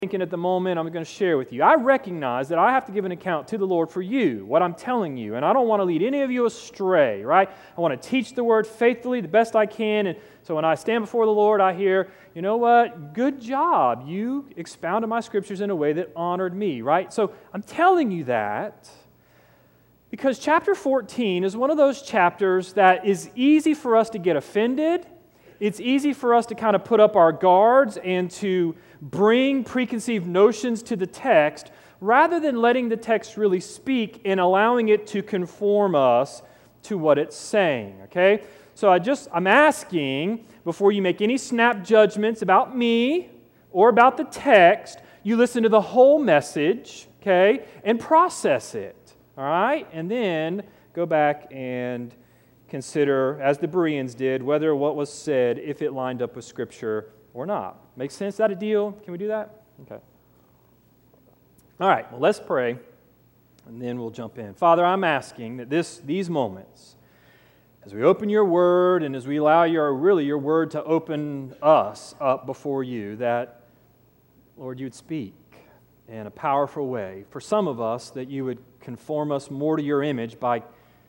thinking at the moment I'm going to share with you. I recognize that I have to give an account to the Lord for you, what I'm telling you, and I don't want to lead any of you astray, right? I want to teach the Word faithfully the best I can, and so when I stand before the Lord, I hear, you know what, good job. You expounded my Scriptures in a way that honored me, right? So I'm telling you that because chapter 14 is one of those chapters that is easy for us to get offended. It's easy for us to kind of put up our guards and to bring preconceived notions to the text rather than letting the text really speak and allowing it to conform us to what it's saying, okay? So I'm asking, before you make any snap judgments about me or about the text, you listen to the whole message, okay, and process it, all right? And then go back and consider, as the Bereans did, whether what was said, if it lined up with Scripture or not. Make sense? Is that a deal? Can we do that? Okay. All right, well, let's pray, and then we'll jump in. Father, I'm asking that these moments, as we open your Word and as we allow your Word to open us up before you, that, Lord, you would speak in a powerful way. For some of us, that you would conform us more to your image by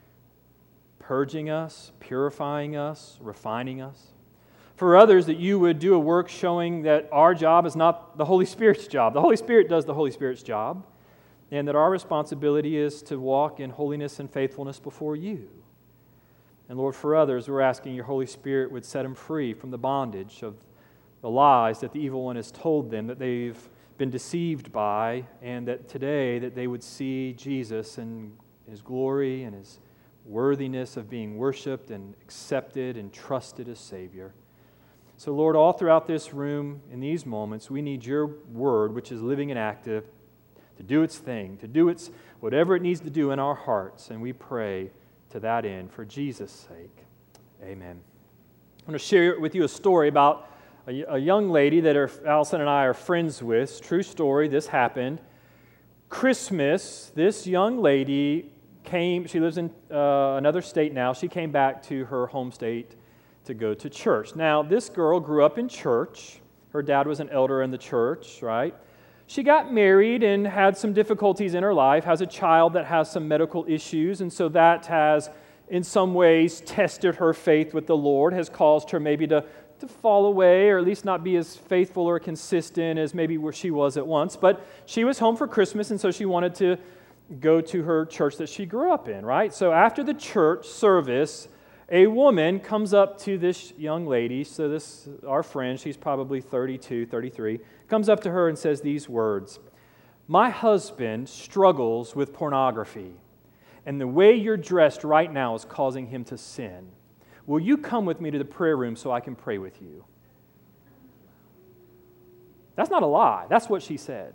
purging us, purifying us, refining us. For others, that you would do a work showing that our job is not the Holy Spirit's job. The Holy Spirit does the Holy Spirit's job, and that our responsibility is to walk in holiness and faithfulness before you. And Lord, for others, we're asking your Holy Spirit would set them free from the bondage of the lies that the evil one has told them, that they've been deceived by, and that today that they would see Jesus and his glory and his worthiness of being worshiped and accepted and trusted as Savior. So Lord, all throughout this room, in these moments, we need your Word, which is living and active, to do its thing, to do its whatever it needs to do in our hearts. And we pray to that end for Jesus' sake. Amen. I'm going to share with you a story about a young lady that Allison and I are friends with. True story, this happened. Christmas, this young lady she lives in another state now. She came back to her home state to go to church. Now, this girl grew up in church. Her dad was an elder in the church, right? She got married and had some difficulties in her life, has a child that has some medical issues, and so that has, in some ways, tested her faith with the Lord, has caused her maybe to fall away, or at least not be as faithful or consistent as maybe where she was at once. But she was home for Christmas, and so she wanted to go to her church that she grew up in, right? So after the church service, a woman comes up to this young lady, so this, our friend, she's probably 32, 33, comes up to her and says these words, "My husband struggles with pornography, and the way you're dressed right now is causing him to sin. Will you come with me to the prayer room so I can pray with you?" That's not a lie. That's what she said.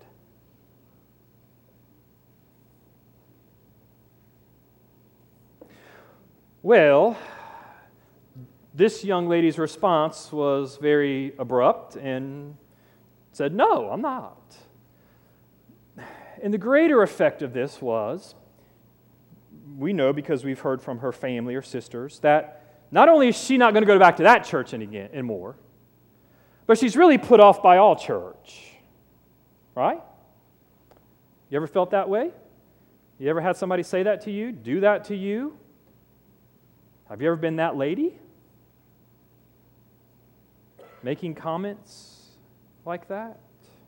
Well, this young lady's response was very abrupt and said, "No, I'm not." And the greater effect of this was, we know because we've heard from her family or sisters, that not only is she not going to go back to that church anymore, but she's really put off by all church. Right? You ever felt that way? You ever had somebody say that to you, do that to you? Have you ever been that lady? Making comments like that?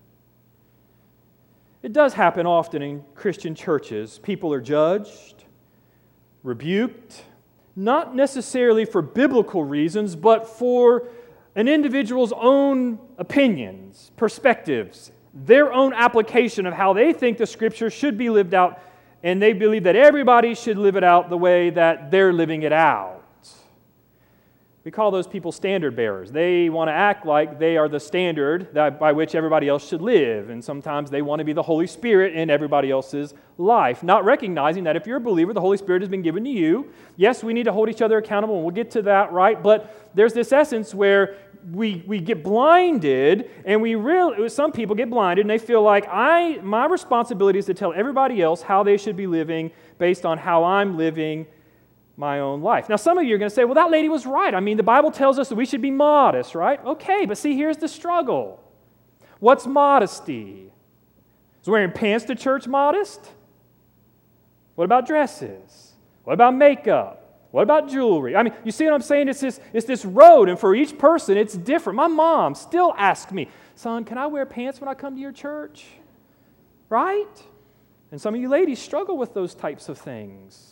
It does happen often in Christian churches. People are judged, rebuked, not necessarily for biblical reasons, but for an individual's own opinions, perspectives, their own application of how they think the Scripture should be lived out, and they believe that everybody should live it out the way that they're living it out. We call those people standard bearers. They want to act like they are the standard by which everybody else should live, and sometimes they want to be the Holy Spirit in everybody else's life, not recognizing that if you're a believer, the Holy Spirit has been given to you. Yes, we need to hold each other accountable, and we'll get to that, right? But there's this essence where we get blinded, and some people get blinded, and they feel like my responsibility is to tell everybody else how they should be living based on how I'm living my own life. Now, some of you are going to say, well, that lady was right. I mean, the Bible tells us that we should be modest, right? Okay, but see, here's the struggle. What's modesty? Is wearing pants to church modest? What about dresses? What about makeup? What about jewelry? I mean, you see what I'm saying? It's this road, and for each person, it's different. My mom still asks me, son, can I wear pants when I come to your church? Right? And some of you ladies struggle with those types of things.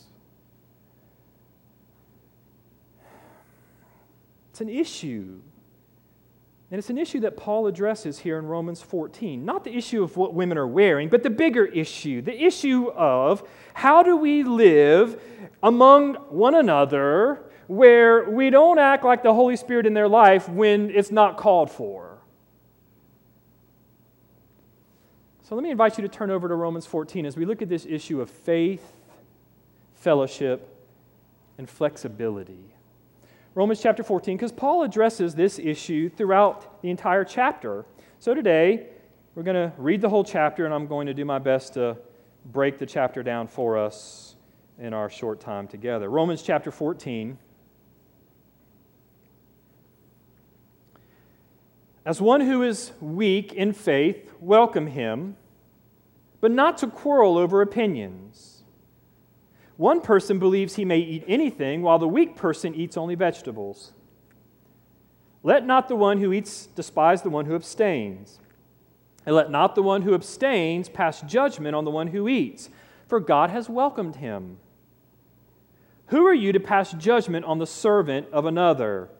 It's an issue. And it's an issue that Paul addresses here in Romans 14. Not the issue of what women are wearing, but the bigger issue. The issue of how do we live among one another where we don't act like the Holy Spirit in their life when it's not called for. So let me invite you to turn over to Romans 14 as we look at this issue of faith, fellowship, and flexibility. Romans chapter 14, because Paul addresses this issue throughout the entire chapter. So today, we're going to read the whole chapter, and I'm going to do my best to break the chapter down for us in our short time together. Romans chapter 14. As one who is weak in faith, welcome him, but not to quarrel over opinions. One person believes he may eat anything, while the weak person eats only vegetables. Let not the one who eats despise the one who abstains. And let not the one who abstains pass judgment on the one who eats, for God has welcomed him. Who are you to pass judgment on the servant of another?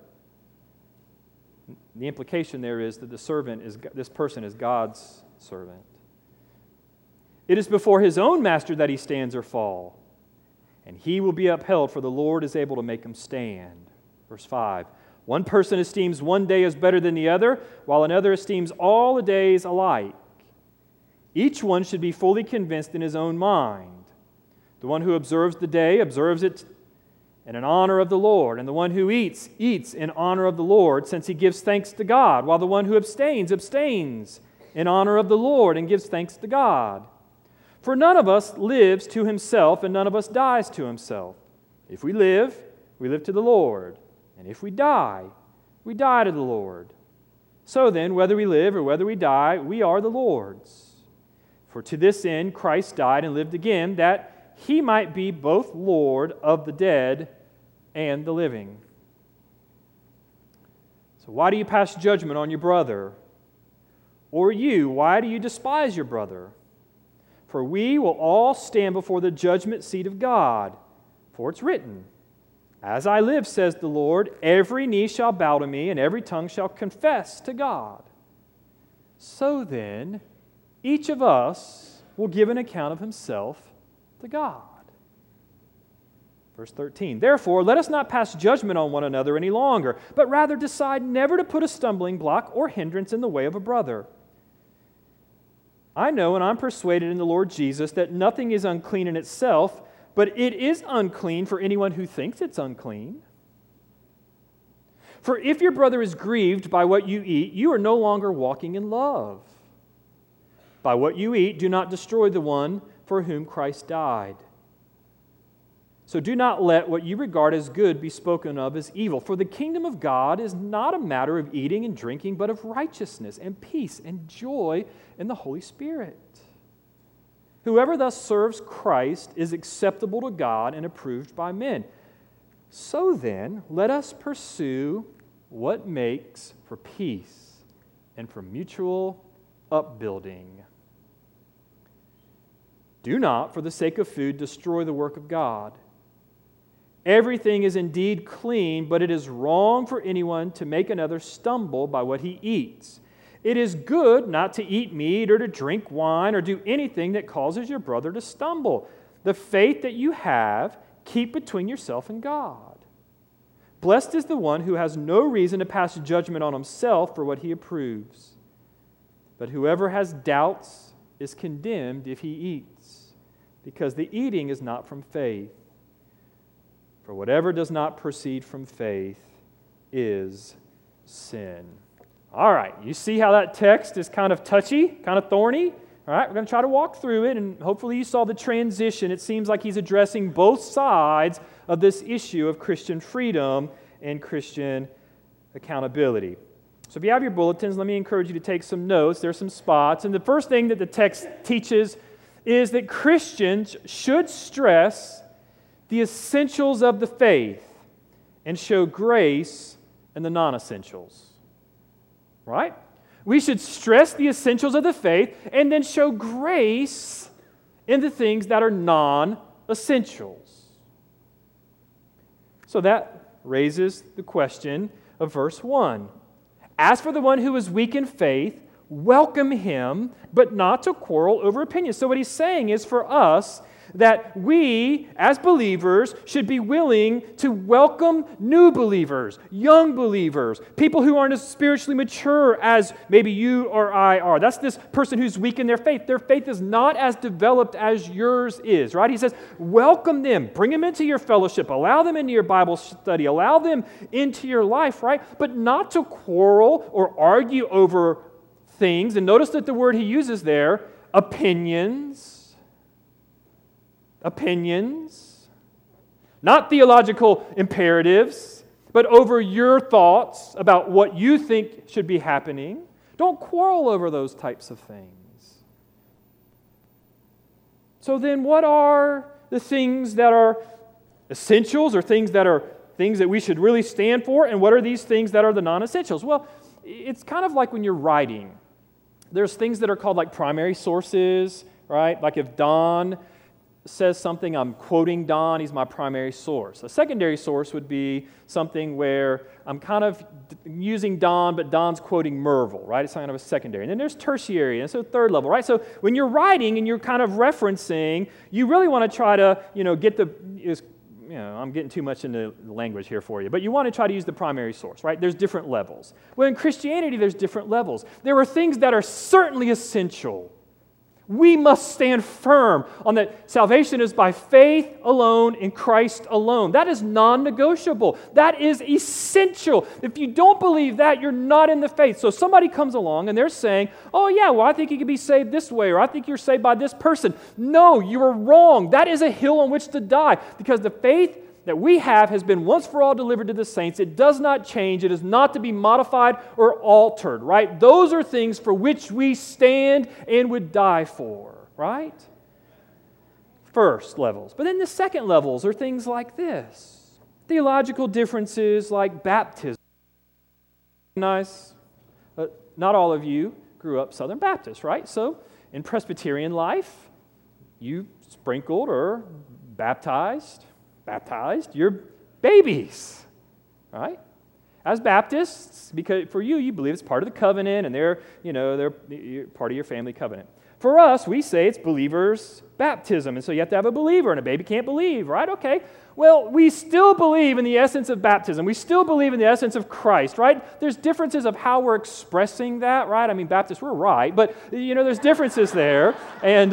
The implication there is that this person is God's servant. It is before his own master that he stands or falls, and he will be upheld, for the Lord is able to make him stand. Verse 5, one person esteems one day as better than the other, while another esteems all the days alike. Each one should be fully convinced in his own mind. The one who observes the day observes it in honor of the Lord, and the one who eats, eats in honor of the Lord, since he gives thanks to God, while the one who abstains, abstains in honor of the Lord and gives thanks to God. For none of us lives to himself, and none of us dies to himself. If we live to the Lord. And if we die to the Lord. So then, whether we live or whether we die, we are the Lord's. For to this end Christ died and lived again, that he might be both Lord of the dead and the living. So why do you pass judgment on your brother? Or you, why do you despise your brother? For we will all stand before the judgment seat of God. For it's written, as I live, says the Lord, every knee shall bow to me, and every tongue shall confess to God. So then, each of us will give an account of himself to God. Verse 13, therefore, let us not pass judgment on one another any longer, but rather decide never to put a stumbling block or hindrance in the way of a brother. I know and I'm persuaded in the Lord Jesus that nothing is unclean in itself, but it is unclean for anyone who thinks it's unclean. For if your brother is grieved by what you eat, you are no longer walking in love. By what you eat, do not destroy the one for whom Christ died. So do not let what you regard as good be spoken of as evil. For the kingdom of God is not a matter of eating and drinking, but of righteousness and peace and joy in the Holy Spirit. Whoever thus serves Christ is acceptable to God and approved by men. So then, let us pursue what makes for peace and for mutual upbuilding. Do not, for the sake of food, destroy the work of God. Everything is indeed clean, but it is wrong for anyone to make another stumble by what he eats. It is good not to eat meat or to drink wine or do anything that causes your brother to stumble. The faith that you have, keep between yourself and God. Blessed is the one who has no reason to pass judgment on himself for what he approves. But whoever has doubts is condemned if he eats, because the eating is not from faith. For whatever does not proceed from faith is sin. All right, you see how that text is kind of touchy, kind of thorny? All right, we're going to try to walk through it, and hopefully you saw the transition. It seems like he's addressing both sides of this issue of Christian freedom and Christian accountability. So if you have your bulletins, let me encourage you to take some notes. There's some spots. And the first thing that the text teaches is that Christians should stress the essentials of the faith and show grace in the non-essentials. Right? We should stress the essentials of the faith and then show grace in the things that are non-essentials. So that raises the question of verse 1. As for the one who is weak in faith, welcome him, but not to quarrel over opinions. So what he's saying is for us that we, as believers, should be willing to welcome new believers, young believers, people who aren't as spiritually mature as maybe you or I are. That's this person who's weak in their faith. Their faith is not as developed as yours is, right? He says, welcome them, bring them into your fellowship, allow them into your Bible study, allow them into your life, right? But not to quarrel or argue over things. And notice that the word he uses there, opinions, not theological imperatives, but over your thoughts about what you think should be happening. Don't quarrel over those types of things. So then what are the things that are essentials or things that we should really stand for, and what are these things that are the non-essentials? Well, it's kind of like when you're writing. There's things that are called like primary sources, right? Like if Don says something, I'm quoting Don, he's my primary source. A secondary source would be something where I'm kind of using Don, but Don's quoting Merville, right? It's kind of a secondary. And then there's tertiary, and so third level, right? So when you're writing and you're kind of referencing, you really want to try to, get I'm getting too much into the language here for you, but you want to try to use the primary source, right? There's different levels. Well, in Christianity, there's different levels. There are things that are certainly essential. We must stand firm on that salvation is by faith alone in Christ alone. That is non-negotiable. That is essential. If you don't believe that, you're not in the faith. So somebody comes along and they're saying, oh yeah, well I think you can be saved this way, or I think you're saved by this person. No, you are wrong. That is a hill on which to die, because the faith that we have has been once for all delivered to the saints. It does not change. It is not to be modified or altered, right? Those are things for which we stand and would die for, right? First levels. But then the second levels are things like this. Theological differences like baptism. Nice. Not all of you grew up Southern Baptist, right? So in Presbyterian life, you sprinkled or baptized your babies, right? As Baptists, because for you believe it's part of the covenant, and they're part of your family covenant. For us, we say it's believers' baptism, and so you have to have a believer, and a baby can't believe, right? Okay. Well, we still believe in the essence of baptism. We still believe in the essence of Christ, right? There's differences of how we're expressing that, right? I mean, Baptists, we're right, but there's differences there, and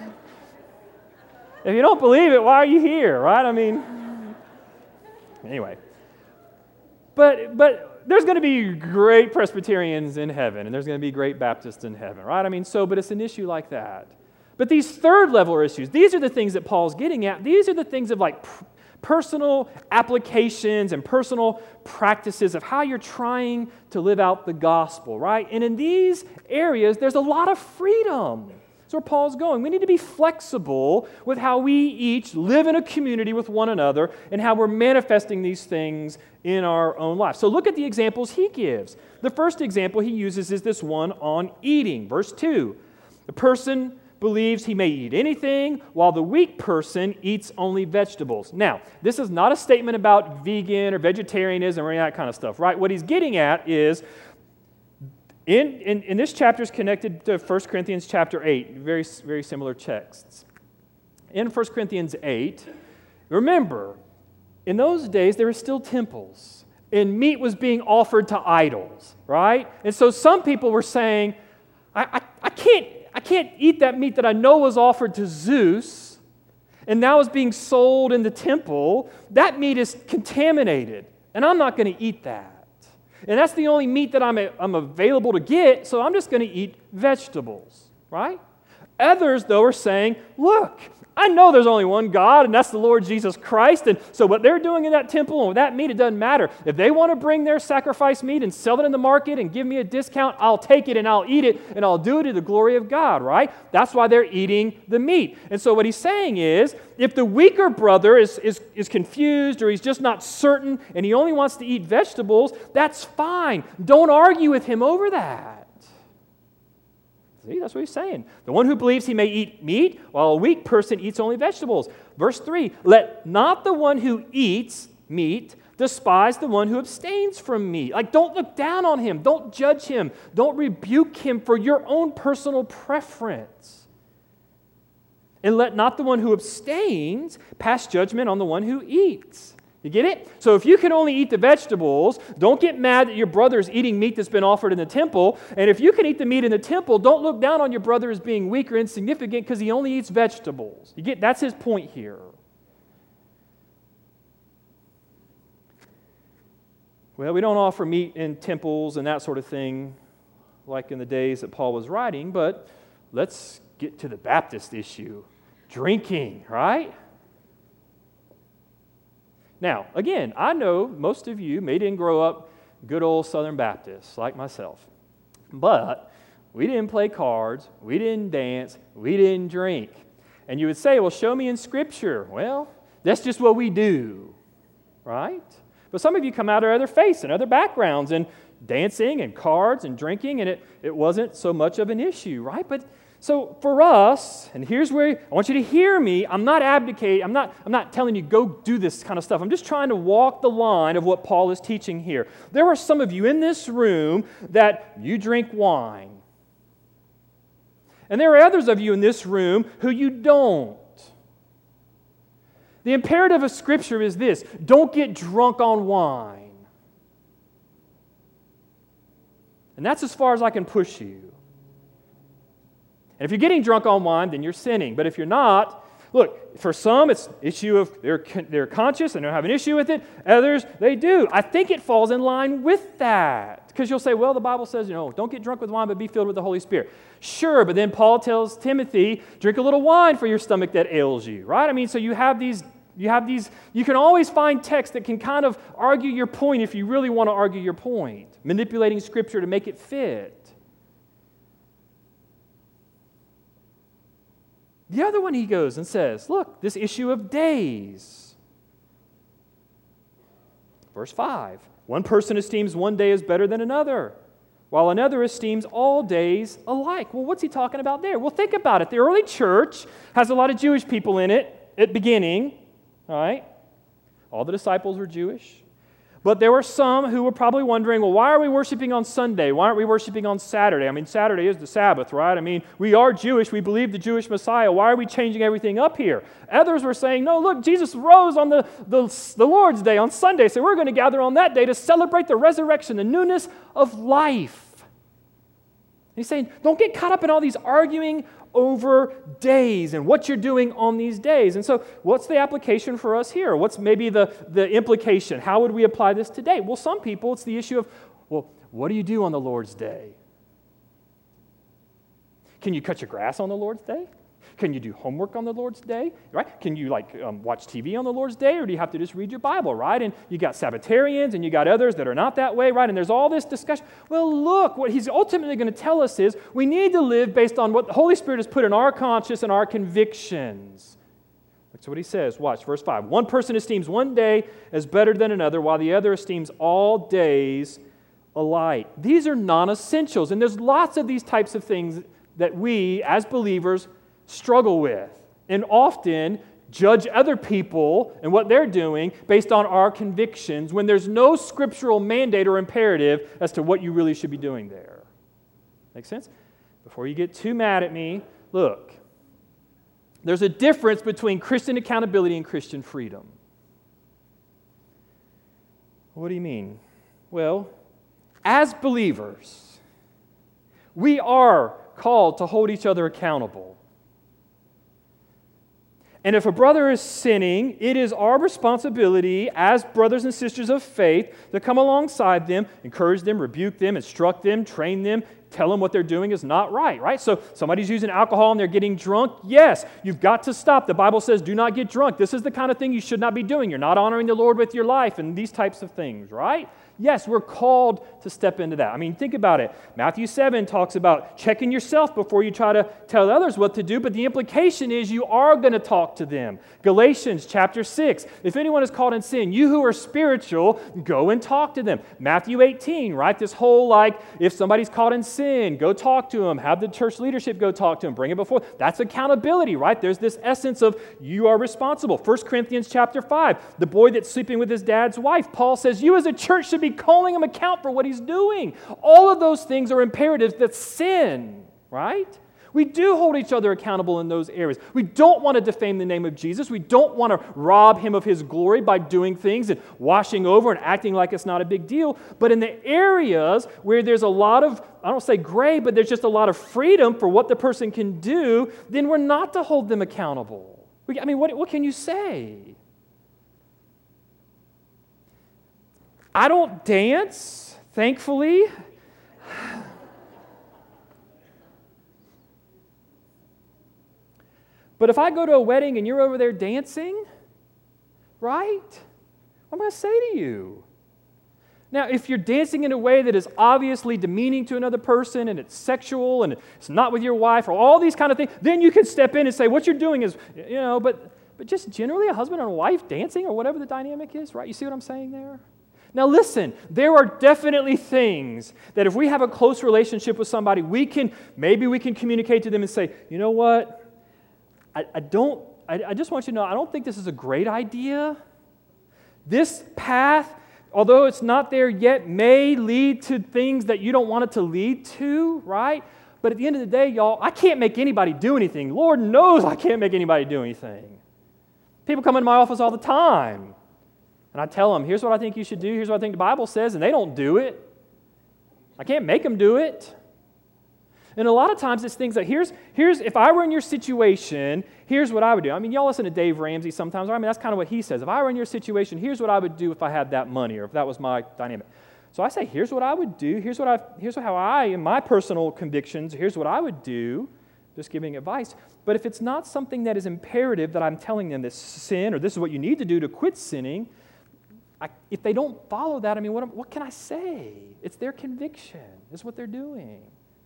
if you don't believe it, why are you here, right? I mean, anyway. But there's going to be great Presbyterians in heaven, and there's going to be great Baptists in heaven, right? I mean, but it's an issue like that. But these third level issues, these are the things that Paul's getting at. These are the things of like personal applications and personal practices of how you're trying to live out the gospel, right? And in these areas, there's a lot of freedom. That's where Paul's going. We need to be flexible with how we each live in a community with one another and how we're manifesting these things in our own life. So look at the examples he gives. The first example he uses is this one on eating. Verse 2. The person believes he may eat anything, while the weak person eats only vegetables. Now, this is not a statement about vegan or vegetarianism or any of that kind of stuff, right? What he's getting at is, In this chapter is connected to 1 Corinthians chapter 8, very, very similar texts. In 1 Corinthians 8, remember, in those days there were still temples, and meat was being offered to idols, right? And so some people were saying, I can't eat that meat that I know was offered to Zeus, and now is being sold in the temple. That meat is contaminated, and I'm not going to eat that. And that's the only meat that I'm available to get, so I'm just going to eat vegetables, right? Others, though, are saying, look, I know there's only one God, and that's the Lord Jesus Christ, and so what they're doing in that temple and with that meat, it doesn't matter. If they want to bring their sacrifice meat and sell it in the market and give me a discount, I'll take it and I'll eat it, and I'll do it to the glory of God, right? That's why they're eating the meat. And so what he's saying is, if the weaker brother is confused or he's just not certain and he only wants to eat vegetables, that's fine. Don't argue with him over that. See, that's what he's saying. The one who believes he may eat meat, while a weak person eats only vegetables. Verse 3, let not the one who eats meat despise the one who abstains from meat. Like, don't look down on him. Don't judge him. Don't rebuke him for your own personal preference. And let not the one who abstains pass judgment on the one who eats. You get it? So if you can only eat the vegetables, don't get mad that your brother's eating meat that's been offered in the temple. And if you can eat the meat in the temple, don't look down on your brother as being weak or insignificant because he only eats vegetables. You get? That's his point here. Well, we don't offer meat in temples and that sort of thing like in the days that Paul was writing, but let's get to the Baptist issue. Drinking, right? Now, again, I know most of you may didn't grow up good old Southern Baptists like myself, but we didn't play cards, we didn't dance, we didn't drink. And you would say, well, show me in Scripture. Well, that's just what we do, right? But some of you come out of other faiths and other backgrounds and dancing and cards and drinking, and it wasn't so much of an issue, right? But so for us, and here's where I want you to hear me, I'm not abdicating, I'm not telling you go do this kind of stuff. I'm just trying to walk the line of what Paul is teaching here. There are some of you in this room that you drink wine. And there are others of you in this room who you don't. The imperative of Scripture is this: don't get drunk on wine. And that's as far as I can push you. And if you're getting drunk on wine, then you're sinning. But if you're not, look, for some, it's an issue of they're conscious and don't have an issue with it. Others, they do. I think it falls in line with that. Because you'll say, well, the Bible says, don't get drunk with wine, but be filled with the Holy Spirit. Sure, but then Paul tells Timothy, drink a little wine for your stomach that ails you, right? I mean, so you can always find texts that can kind of argue your point if you really want to argue your point, manipulating Scripture to make it fit. The other one, he goes and says, look, this issue of days. Verse 5, one person esteems one day as better than another, while another esteems all days alike. Well, what's he talking about there? Well, think about it. The early church has a lot of Jewish people in it at beginning, all right? All the disciples were Jewish. But there were some who were probably wondering, well, why are we worshiping on Sunday? Why aren't we worshiping on Saturday? I mean, Saturday is the Sabbath, right? I mean, we are Jewish. We believe the Jewish Messiah. Why are we changing everything up here? Others were saying, no, look, Jesus rose on the Lord's Day, on Sunday, so we're going to gather on that day to celebrate the resurrection, the newness of life. And he's saying, don't get caught up in all these arguing over days and what you're doing on these days. And so what's the application for us here? What's maybe the implication? How would we apply this today? Well, some people, it's the issue of, well, what do you do on the Lord's Day? Can you cut your grass on the Lord's Day? Can you do homework on the Lord's Day? Right? Can you watch TV on the Lord's Day, or do you have to just read your Bible, right? And you got Sabbatarians and you got others that are not that way, right? And there's all this discussion. Well, look, what he's ultimately going to tell us is we need to live based on what the Holy Spirit has put in our conscience and our convictions. That's what he says. Watch, verse 5. One person esteems one day as better than another, while the other esteems all days alike. These are non-essentials, and there's lots of these types of things that we, as believers, struggle with, and often judge other people and what they're doing based on our convictions when there's no scriptural mandate or imperative as to what you really should be doing there. Make sense? Before you get too mad at me, look, there's a difference between Christian accountability and Christian freedom. What do you mean? Well, as believers, we are called to hold each other accountable. And if a brother is sinning, it is our responsibility as brothers and sisters of faith to come alongside them, encourage them, rebuke them, instruct them, train them, tell them what they're doing is not right, right? So somebody's using alcohol and they're getting drunk. Yes, you've got to stop. The Bible says do not get drunk. This is the kind of thing you should not be doing. You're not honoring the Lord with your life and these types of things, right? Yes, we're called to step into that. I mean, think about it. Matthew 7 talks about checking yourself before you try to tell others what to do, but the implication is you are going to talk to them. Galatians chapter 6, if anyone is caught in sin, you who are spiritual, go and talk to them. Matthew 18, right? This whole if somebody's caught in sin, go talk to them, have the church leadership go talk to them, bring it before. That's accountability, right? There's this essence of you are responsible. 1 Corinthians chapter 5, the boy that's sleeping with his dad's wife, Paul says you as a church should be calling him account for what he's doing. All of those things are imperatives. That's sin, right? We do hold each other accountable in those areas. We don't want to defame the name of Jesus. We don't want to rob him of his glory by doing things and washing over and acting like it's not a big deal. But in the areas where there's a lot of, I don't say gray, but there's just a lot of freedom for what the person can do, then we're not to hold them accountable. I mean, what can you say? I don't dance, thankfully. But if I go to a wedding and you're over there dancing, right? What am I going to say to you? Now, if you're dancing in a way that is obviously demeaning to another person and it's sexual and it's not with your wife or all these kind of things, then you can step in and say, what you're doing is, but just generally a husband and a wife dancing or whatever the dynamic is, right? You see what I'm saying there? Now listen, there are definitely things that if we have a close relationship with somebody, maybe we can communicate to them and say, you know what, I just want you to know, I don't think this is a great idea. This path, although it's not there yet, may lead to things that you don't want it to lead to, right? But at the end of the day, y'all, I can't make anybody do anything. Lord knows I can't make anybody do anything. People come into my office all the time. And I tell them, here's what I think you should do, here's what I think the Bible says, and they don't do it. I can't make them do it. And a lot of times it's things like, here's if I were in your situation, here's what I would do. I mean, y'all listen to Dave Ramsey sometimes. I mean, that's kind of what he says. If I were in your situation, here's what I would do if I had that money or if that was my dynamic. So I say, here's what I would do. Here's how I, in my personal convictions, here's what I would do. Just giving advice. But if it's not something that is imperative that I'm telling them this sin or this is what you need to do to quit sinning, if they don't follow that, I mean, what can I say? It's their conviction. It's what they're doing.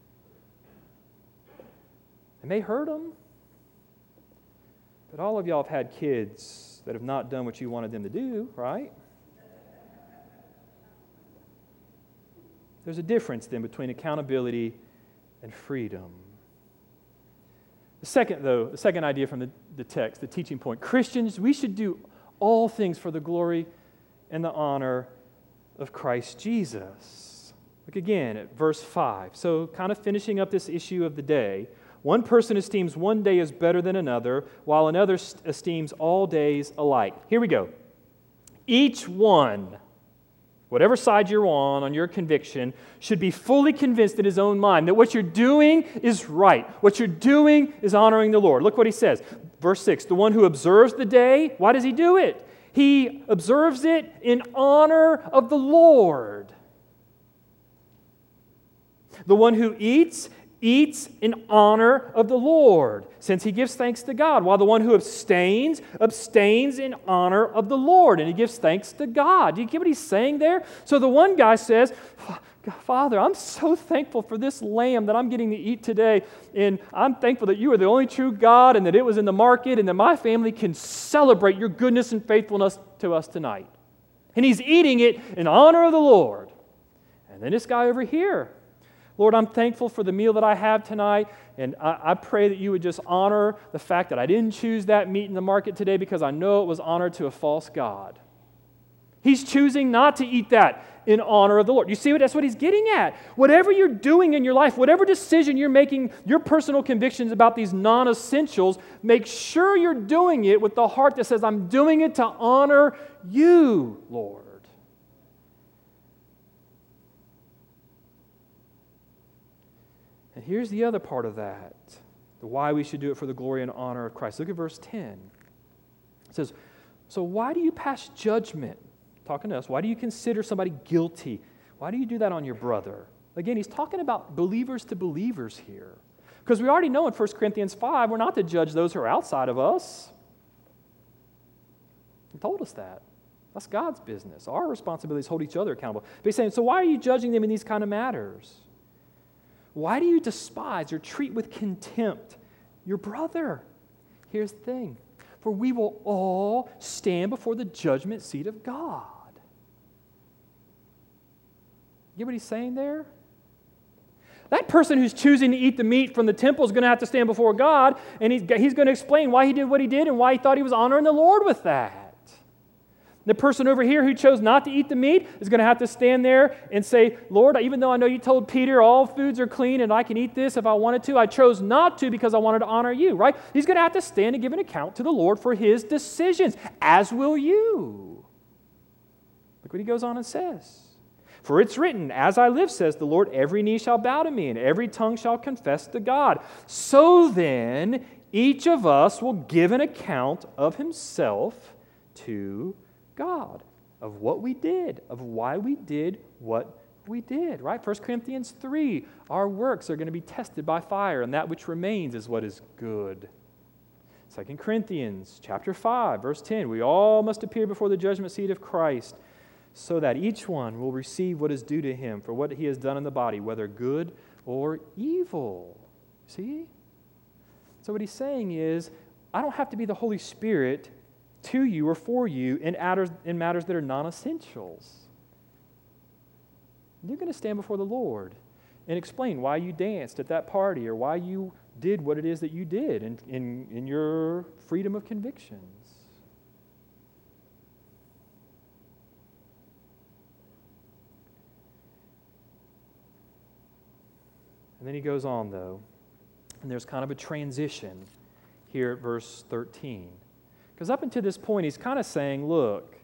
It may hurt them, but all of y'all have had kids that have not done what you wanted them to do, right? There's a difference then between accountability and freedom. The second idea from the text, the teaching point, Christians, we should do all things for the glory and the honor of Christ Jesus. Look again at verse 5. So kind of finishing up this issue of the day. One person esteems one day as better than another, while another esteems all days alike. Here we go. Each one, whatever side you're on your conviction, should be fully convinced in his own mind that what you're doing is right. What you're doing is honoring the Lord. Look what he says. Verse 6, the one who observes the day, why does he do it? He observes it in honor of the Lord. The one who eats in honor of the Lord, since he gives thanks to God, while the one who abstains in honor of the Lord, and he gives thanks to God. Do you get what he's saying there? So the one guy says, Father, I'm so thankful for this lamb that I'm getting to eat today, and I'm thankful that you are the only true God and that it was in the market and that my family can celebrate your goodness and faithfulness to us tonight. And he's eating it in honor of the Lord. And then this guy over here, Lord, I'm thankful for the meal that I have tonight, and I pray that you would just honor the fact that I didn't choose that meat in the market today because I know it was honored to a false god. He's choosing not to eat that in honor of the Lord. You see, that's what he's getting at. Whatever you're doing in your life, whatever decision you're making, your personal convictions about these non-essentials, make sure you're doing it with the heart that says, I'm doing it to honor you, Lord. And here's the other part of that, the why we should do it for the glory and honor of Christ. Look at verse 10. It says, so why do you pass judgment? Talking to us, why do you consider somebody guilty? Why do you do that on your brother? Again, he's talking about believers to believers here. Because we already know in 1 Corinthians 5, we're not to judge those who are outside of us. He told us that. That's God's business. Our responsibility is to hold each other accountable. But he's saying, so why are you judging them in these kind of matters? Why do you despise or treat with contempt your brother? Here's the thing. For we will all stand before the judgment seat of God. You get what he's saying there? That person who's choosing to eat the meat from the temple is going to have to stand before God, and he's going to explain why he did what he did and why he thought he was honoring the Lord with that. The person over here who chose not to eat the meat is going to have to stand there and say, Lord, even though I know you told Peter all foods are clean and I can eat this if I wanted to, I chose not to because I wanted to honor you, right? He's going to have to stand and give an account to the Lord for his decisions, as will you. Look what he goes on and says. For it's written, as I live, says the Lord, every knee shall bow to me, and every tongue shall confess to God. So then, each of us will give an account of himself to God, of what we did, of why we did what we did, right? 1 Corinthians 3, our works are going to be tested by fire, and that which remains is what is good. 2 Corinthians chapter 5, verse 10, we all must appear before the judgment seat of Christ, so that each one will receive what is due to him for what he has done in the body, whether good or evil. See? So what he's saying is, I don't have to be the Holy Spirit to you or for you in matters that are non-essentials. You're going to stand before the Lord and explain why you danced at that party or why you did what it is that you did in your freedom of convictions. And then he goes on, though, and there's kind of a transition here at verse 13. Because up until this point, he's kind of saying, look,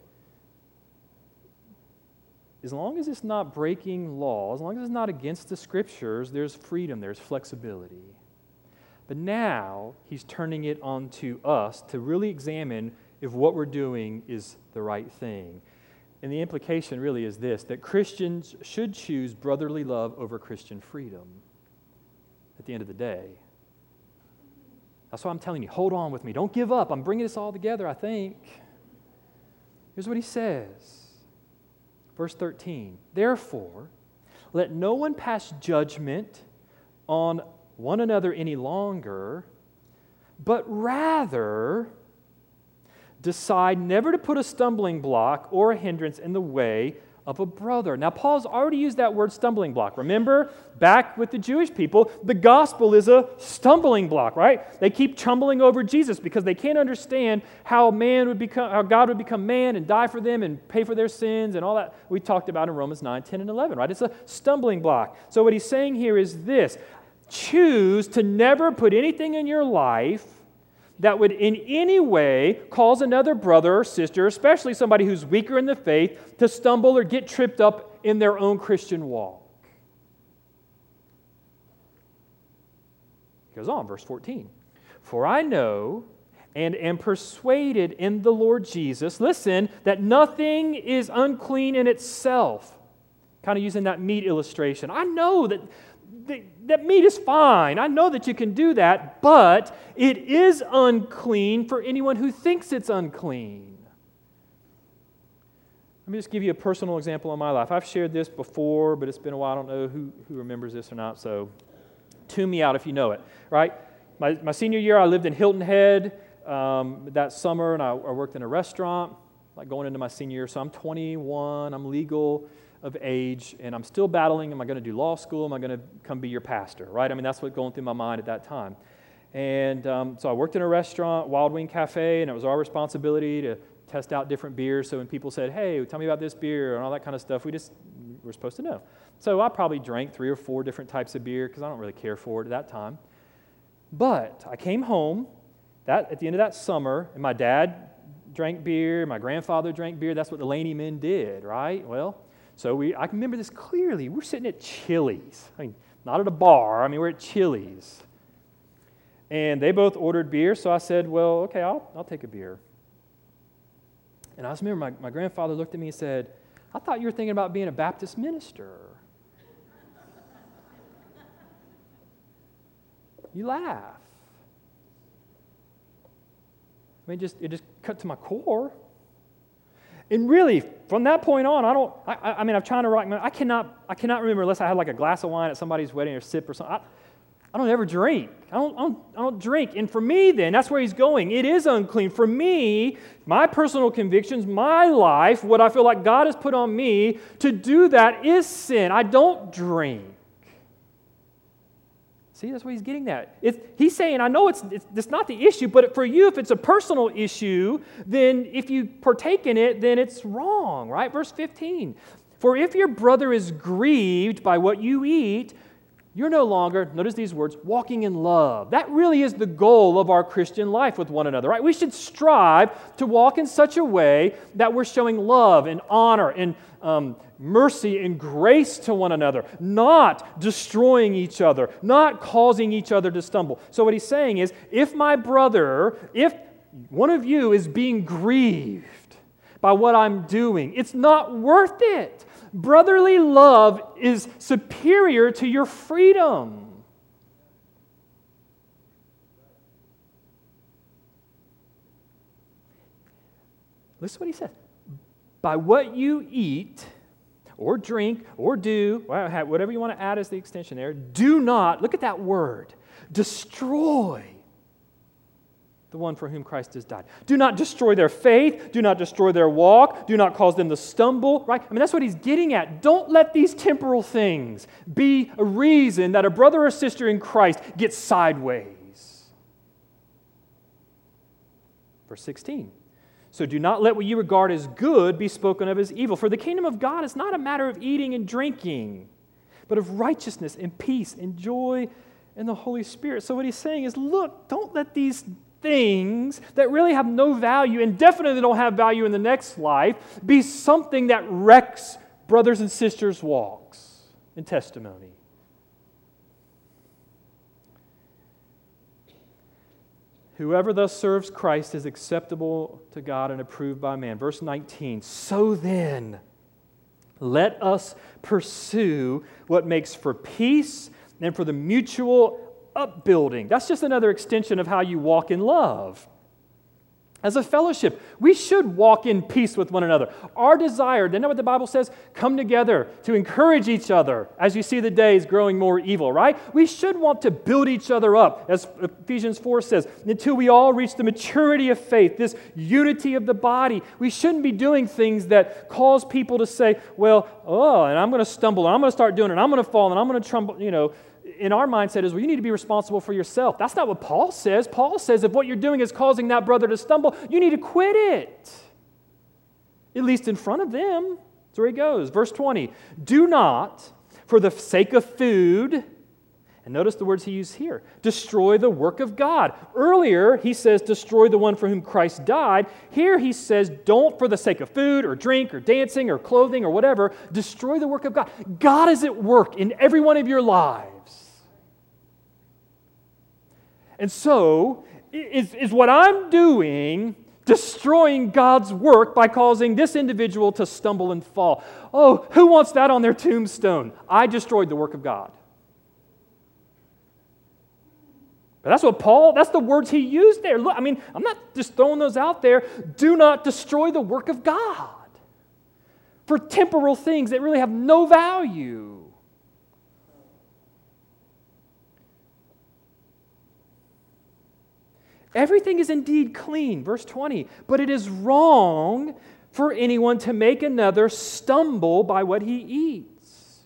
as long as it's not breaking law, as long as it's not against the Scriptures, there's freedom, there's flexibility. But now he's turning it on to us to really examine if what we're doing is the right thing. And the implication really is this, that Christians should choose brotherly love over Christian freedom at the end of the day. That's why I'm telling you, hold on with me. Don't give up. I'm bringing this all together, I think. Here's what he says. Verse 13. Therefore, let no one pass judgment on one another any longer, but rather decide never to put a stumbling block or a hindrance in the way of a brother. Now, Paul's already used that word stumbling block. Remember, back with the Jewish people, the gospel is a stumbling block, right? They keep tumbling over Jesus because they can't understand how God would become man and die for them and pay for their sins and all that we talked about in Romans 9, 10, and 11, right? It's a stumbling block. So what he's saying here is this: choose to never put anything in your life that would in any way cause another brother or sister, especially somebody who's weaker in the faith, to stumble or get tripped up in their own Christian walk. He goes on, verse 14. For I know and am persuaded in the Lord Jesus, listen, that nothing is unclean in itself. Kind of using that meat illustration. I know that meat is fine. I know that you can do that, but it is unclean for anyone who thinks it's unclean. Let me just give you a personal example in my life. I've shared this before, but it's been a while. I don't know who remembers this or not, so tune me out if you know it, right? My senior year, I lived in Hilton Head that summer, and I worked in a restaurant, like going into my senior year. So I'm 21, I'm legal of age, and I'm still battling, am I going to do law school, am I going to come be your pastor, right? I mean, that's what's going through my mind at that time. And so I worked in a restaurant, Wild Wing Cafe, and it was our responsibility to test out different beers. So when people said, hey, tell me about this beer and all that kind of stuff, we're supposed to know. So I probably drank 3 or 4 different types of beer because I don't really care for it at that time. But I came home at the end of that summer, and my dad drank beer, my grandfather drank beer. That's what the Laney men did, right? Well, so I can remember this clearly. We're sitting at Chili's. I mean, not at a bar. I mean, we're at Chili's. And they both ordered beer, so I said, well, okay, I'll take a beer. And I just remember my grandfather looked at me and said, I thought you were thinking about being a Baptist minister. You laugh. I mean, it just cut to my core. And really, from that point on, I'm trying to write, I cannot remember unless I had like a glass of wine at somebody's wedding or sip or something. I don't ever drink. I don't drink. And for me then, that's where he's going. It is unclean. For me, my personal convictions, my life, what I feel like God has put on me, to do that is sin. I don't drink. See, that's what he's getting at. He's saying, I know it's not the issue, but for you, if it's a personal issue, then if you partake in it, then it's wrong, right? Verse 15. For if your brother is grieved by what you eat, you're no longer, notice these words, walking in love. That really is the goal of our Christian life with one another, right? We should strive to walk in such a way that we're showing love and honor and mercy and grace to one another, not destroying each other, not causing each other to stumble. So what he's saying is, if one of you is being grieved by what I'm doing, it's not worth it. Brotherly love is superior to your freedom. Listen to what he says. By what you eat or drink or do, whatever you want to add as the extension there, do not, look at that word, destroy the one for whom Christ has died. Do not destroy their faith. Do not destroy their walk. Do not cause them to stumble, right? I mean, that's what he's getting at. Don't let these temporal things be a reason that a brother or sister in Christ gets sideways. Verse 16. So do not let what you regard as good be spoken of as evil. For the kingdom of God is not a matter of eating and drinking, but of righteousness and peace and joy in the Holy Spirit. So what he's saying is, look, don't let these things that really have no value and definitely don't have value in the next life be something that wrecks brothers and sisters' walks and testimony. Whoever thus serves Christ is acceptable to God and approved by man. Verse 19, so then, let us pursue what makes for peace and for the mutual upbuilding. That's just another extension of how you walk in love. As a fellowship, we should walk in peace with one another. Our desire, isn't that what the Bible says? Come together to encourage each other as you see the days growing more evil, right? We should want to build each other up, as Ephesians 4 says, until we all reach the maturity of faith, this unity of the body. We shouldn't be doing things that cause people to say, and I'm going to stumble, and I'm going to start doing it, and I'm going to fall, and I'm going to tremble, in our mindset is, you need to be responsible for yourself. That's not what Paul says. Paul says if what you're doing is causing that brother to stumble, you need to quit it. At least in front of them. That's where he goes. Verse 20, do not, for the sake of food, and notice the words he used here, destroy the work of God. Earlier, he says, destroy the one for whom Christ died. Here he says, don't for the sake of food or drink or dancing or clothing or whatever, destroy the work of God. God is at work in every one of your lives. And so, is what I'm doing destroying God's work by causing this individual to stumble and fall? Oh, who wants that on their tombstone? I destroyed the work of God. But that's the words he used there. Look, I'm not just throwing those out there. Do not destroy the work of God for temporal things that really have no value. Everything is indeed clean, verse 20, but it is wrong for anyone to make another stumble by what he eats.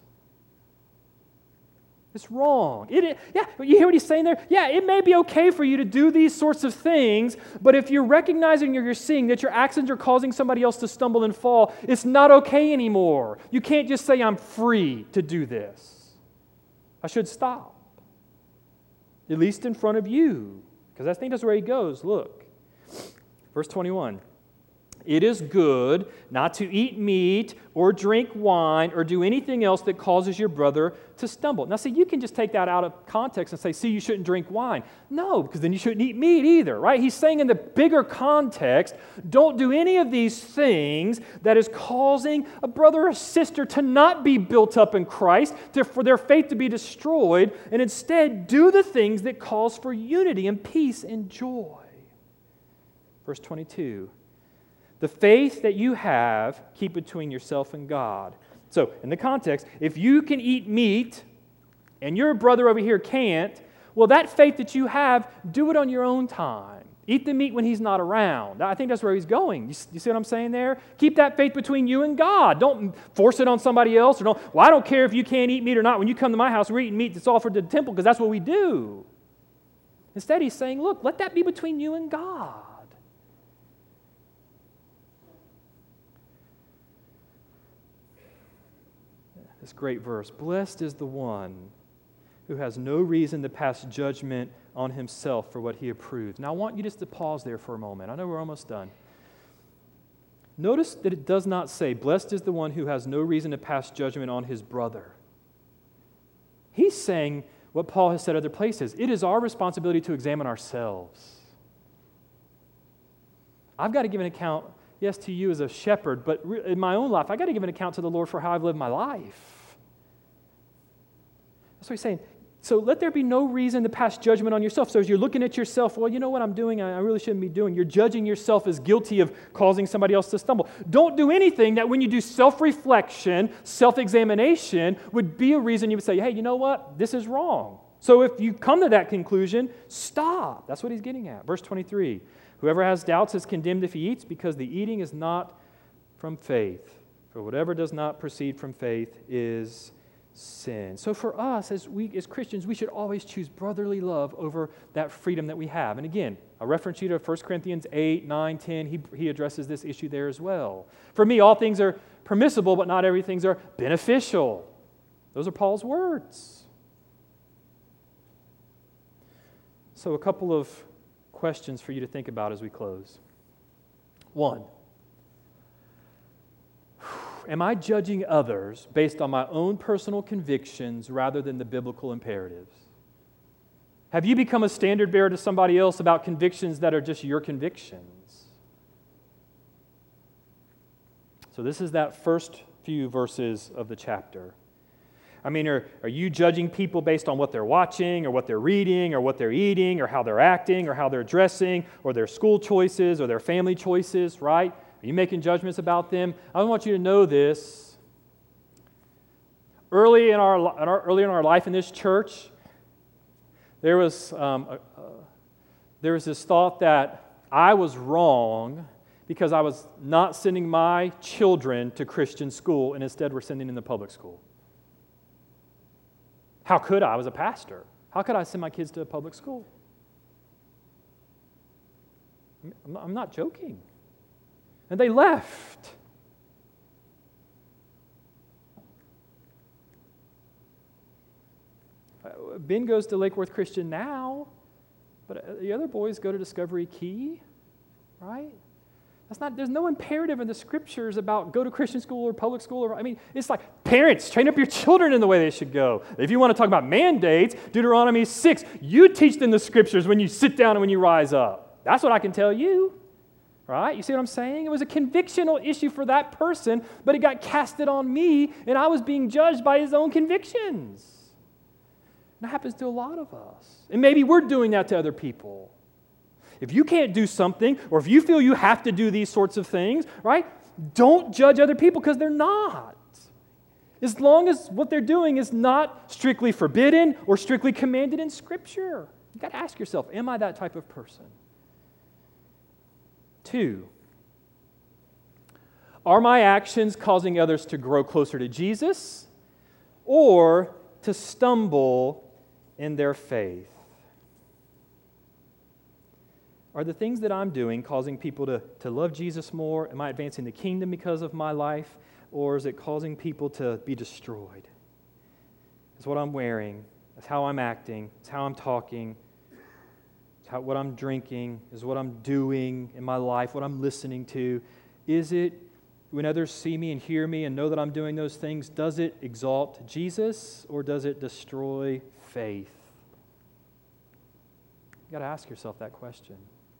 It's wrong. You hear what he's saying there? Yeah, it may be okay for you to do these sorts of things, but if you're recognizing or you're seeing that your actions are causing somebody else to stumble and fall, it's not okay anymore. You can't just say, I'm free to do this. I should stop. At least in front of you. Because I think that's where he goes. Look, verse 21. It is good not to eat meat or drink wine or do anything else that causes your brother to stumble. Now, see, you can just take that out of context and say, see, you shouldn't drink wine. No, because then you shouldn't eat meat either, right? He's saying in the bigger context, don't do any of these things that is causing a brother or sister to not be built up in Christ, for their faith to be destroyed, and instead do the things that cause for unity and peace and joy. Verse 22. The faith that you have, keep between yourself and God. So, in the context, if you can eat meat and your brother over here can't, well, that faith that you have, do it on your own time. Eat the meat when he's not around. I think that's where he's going. You see what I'm saying there? Keep that faith between you and God. Don't force it on somebody else. Or I don't care if you can't eat meat or not. When you come to my house, we're eating meat that's offered to the temple because that's what we do. Instead, he's saying, look, let that be between you and God. This great verse, blessed is the one who has no reason to pass judgment on himself for what he approves. Now, I want you just to pause there for a moment. I know we're almost done. Notice that it does not say, blessed is the one who has no reason to pass judgment on his brother. He's saying what Paul has said other places. It is our responsibility to examine ourselves. I've got to give an account, yes, to you as a shepherd, but in my own life, I've got to give an account to the Lord for how I've lived my life. That's what he's saying. So let there be no reason to pass judgment on yourself. So as you're looking at yourself, well, you know what I'm doing, I really shouldn't be doing. You're judging yourself as guilty of causing somebody else to stumble. Don't do anything that when you do self-reflection, self-examination, would be a reason you would say, hey, you know what? This is wrong. So if you come to that conclusion, stop. That's what he's getting at. Verse 23, whoever has doubts is condemned if he eats because the eating is not from faith. For whatever does not proceed from faith is sin. So for us, as Christians, we should always choose brotherly love over that freedom that we have. And again, I'll reference you to 1 Corinthians 8, 9, 10. He addresses this issue there as well. For me, all things are permissible, but not everything are beneficial. Those are Paul's words. So a couple of questions for you to think about as we close. One, am I judging others based on my own personal convictions rather than the biblical imperatives? Have you become a standard bearer to somebody else about convictions that are just your convictions? So this is that first few verses of the chapter. I mean, are you judging people based on what they're watching or what they're reading or what they're eating or how they're acting or how they're dressing or their school choices or their family choices, right? Are you making judgments about them? I want you to know this. Early in our life in this church, there was this thought that I was wrong because I was not sending my children to Christian school and instead we're sending them to public school. How could I? I was a pastor. How could I send my kids to a public school? I'm not joking. And they left. Ben goes to Lake Worth Christian now, but the other boys go to Discovery Key, right? There's no imperative in the Scriptures about go to Christian school or public school. It's like, parents, train up your children in the way they should go. If you want to talk about mandates, Deuteronomy 6, you teach them the Scriptures when you sit down and when you rise up. That's what I can tell you. Right? You see what I'm saying? It was a convictional issue for that person, but it got casted on me, and I was being judged by his own convictions. And that happens to a lot of us. And maybe we're doing that to other people. If you can't do something, or if you feel you have to do these sorts of things, right? Don't judge other people because they're not. As long as what they're doing is not strictly forbidden or strictly commanded in Scripture. You've got to ask yourself, am I that type of person? 2, are my actions causing others to grow closer to Jesus or to stumble in their faith? Are the things that I'm doing causing people to love Jesus more? Am I advancing the kingdom because of my life? Or is it causing people to be destroyed? It's what I'm wearing. It's how I'm acting. It's how I'm talking. What I'm drinking, is what I'm doing in my life, what I'm listening to. Is it, when others see me and hear me and know that I'm doing those things, does it exalt Jesus or does it destroy faith? You've got to ask yourself that question.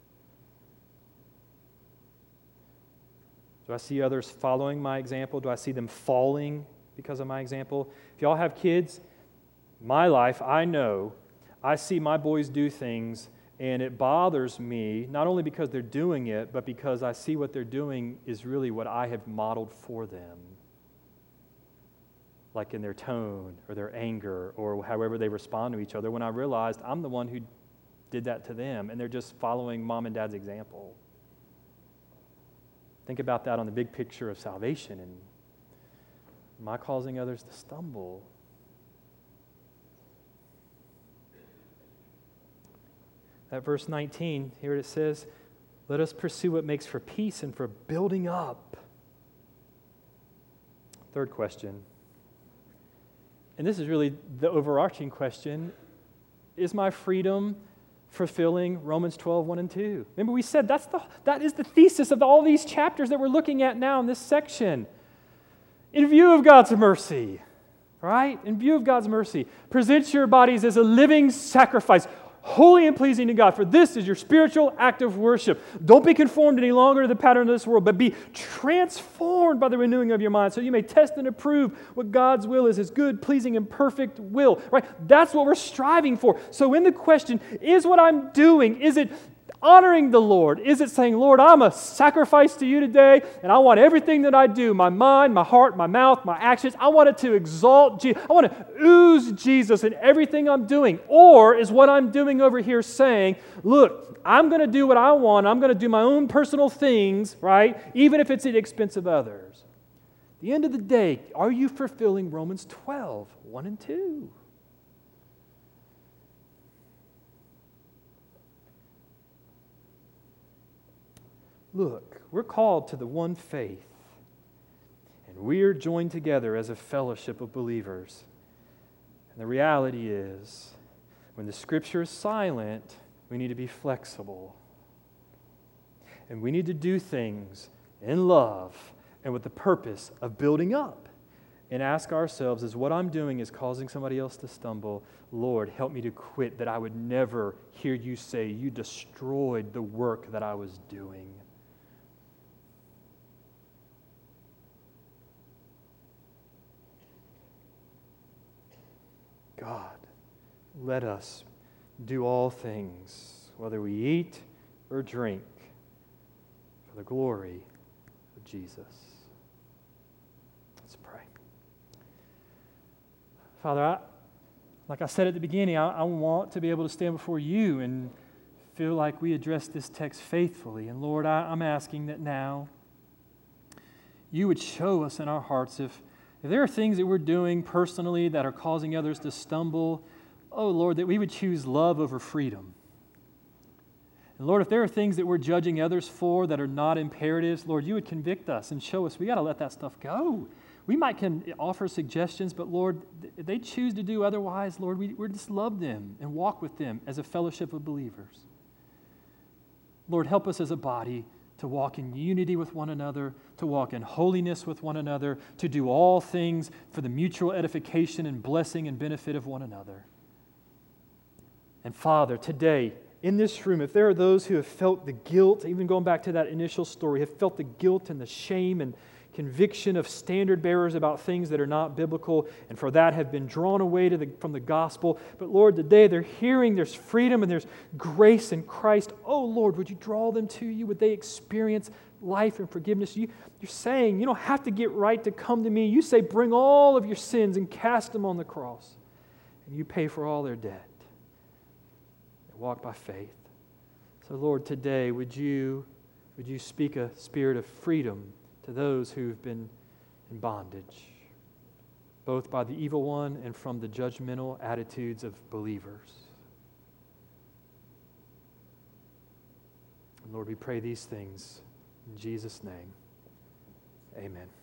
Do I see others following my example? Do I see them falling because of my example? If y'all have kids, my life, I know, I see my boys do things and it bothers me, not only because they're doing it, but because I see what they're doing is really what I have modeled for them. Like in their tone or their anger or however they respond to each other, when I realized I'm the one who did that to them and they're just following mom and dad's example. Think about that on the big picture of salvation. And am I causing others to stumble? That verse 19, here it says, let us pursue what makes for peace and for building up. Third question, and this is really the overarching question, is my freedom fulfilling Romans 12, 1 and 2? Remember we said that is the thesis of all these chapters that we're looking at now in this section. In view of God's mercy, right? In view of God's mercy, present your bodies as a living sacrifice, holy and pleasing to God, for this is your spiritual act of worship. Don't be conformed any longer to the pattern of this world, but be transformed by the renewing of your mind, so you may test and approve what God's will is, His good, pleasing, and perfect will. Right? That's what we're striving for. So in the question, is what I'm doing, is it honoring the Lord? Is it saying, Lord, I'm a sacrifice to you today, and I want everything that I do, my mind, my heart, my mouth, my actions, I want it to exalt Jesus. I want to ooze Jesus in everything I'm doing. Or is what I'm doing over here saying, look, I'm going to do what I want. I'm going to do my own personal things, right? Even if it's at the expense of others. At the end of the day, are you fulfilling Romans 12, 1 and 2? Look, we're called to the one faith, and we are joined together as a fellowship of believers. And the reality is, when the Scripture is silent, we need to be flexible. And we need to do things in love and with the purpose of building up. And ask ourselves, is what I'm doing is causing somebody else to stumble? Lord, help me to quit, that I would never hear you say, you destroyed the work that I was doing. God, let us do all things, whether we eat or drink, for the glory of Jesus. Let's pray. Father, like I said at the beginning, I want to be able to stand before you and feel like we address this text faithfully. And Lord, I'm asking that now you would show us in our hearts if there are things that we're doing personally that are causing others to stumble, oh Lord, that we would choose love over freedom. And Lord, if there are things that we're judging others for that are not imperatives, Lord, you would convict us and show us we got to let that stuff go. We can offer suggestions, but Lord, if they choose to do otherwise, Lord, we just love them and walk with them as a fellowship of believers. Lord, help us as a body to walk in unity with one another, to walk in holiness with one another, to do all things for the mutual edification and blessing and benefit of one another. And Father, today, in this room, if there are those who have felt the guilt, even going back to that initial story, have felt the guilt and the shame and conviction of standard bearers about things that are not biblical, and for that have been drawn away from the gospel. But Lord, today they're hearing there's freedom and there's grace in Christ. Oh Lord, would you draw them to you? Would they experience life and forgiveness? You're saying you don't have to get right to come to me. You say bring all of your sins and cast them on the cross, and you pay for all their debt. They walk by faith. So Lord, today would you speak a spirit of freedom to those who've been in bondage, both by the evil one and from the judgmental attitudes of believers. And Lord, we pray these things in Jesus' name. Amen.